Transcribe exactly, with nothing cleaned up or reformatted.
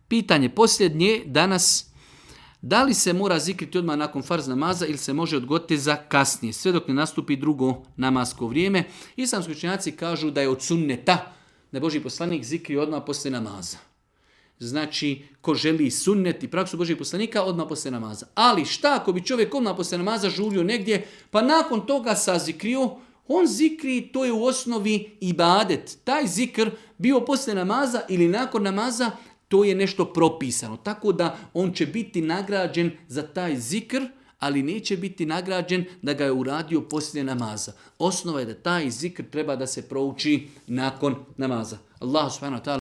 Pitanje posljednje danas, da li se mora zikriti odmah nakon farz namaza ili se može odgoditi za kasnije, sve dok ne nastupi drugo namasko vrijeme. Islamski učenjaci kažu da je od sunneta da je Božji poslanik zikri odmah poslije namaza. Znači, ko želi sunnet i praksu Božjeg poslanika, odmah poslije namaza. Ali šta ako bi čovjek odmah poslije namaza žurio negdje, pa nakon toga sazikrio, on zikri, to je u osnovi ibadet. Taj zikr bio poslije namaza ili nakon namaza, to je nešto propisano. Tako da on će biti nagrađen za taj zikr, ali neće biti nagrađen da ga je uradio poslije namaza. Osnova je da taj zikr treba da se prouči nakon namaza. Allah subhanahu wa ta'ala